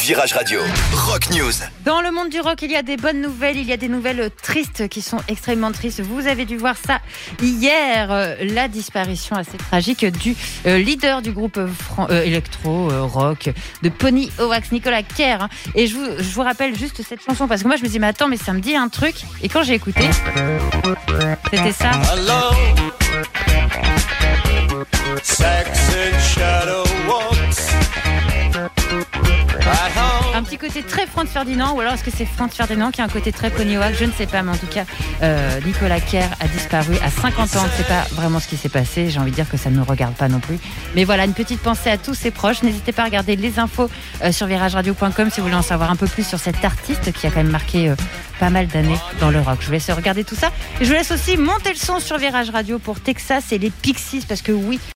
Virage Radio, Rock News. Dans le monde du rock, il y a des bonnes nouvelles, il y a des nouvelles tristes qui sont extrêmement tristes. Vous avez dû voir ça hier, la disparition assez tragique du leader du groupe électro-rock de Ponyhoax, Nicolas Kerr. Et je vous rappelle juste cette chanson parce que moi je me dis mais attends, mais ça me dit un truc. Et quand j'ai écouté, c'était ça. Hello. Sex and shadow walks. Un petit côté très Franz Ferdinand, ou alors est-ce que c'est Franz Ferdinand qui a un côté très Ponyhoax, je ne sais pas, mais en tout cas Nicolas Kerr a disparu à 50 ans. C'est pas vraiment ce qui s'est passé, j'ai envie de dire que ça ne nous regarde pas non plus, mais voilà, une petite pensée à tous ses proches. N'hésitez pas à regarder les infos sur virageradio.com si vous voulez en savoir un peu plus sur cet artiste qui a quand même marqué pas mal d'années dans le rock. Je vous laisse regarder tout ça et je vous laisse aussi monter le son sur Virage Radio pour Texas et les Pixies, parce que oui,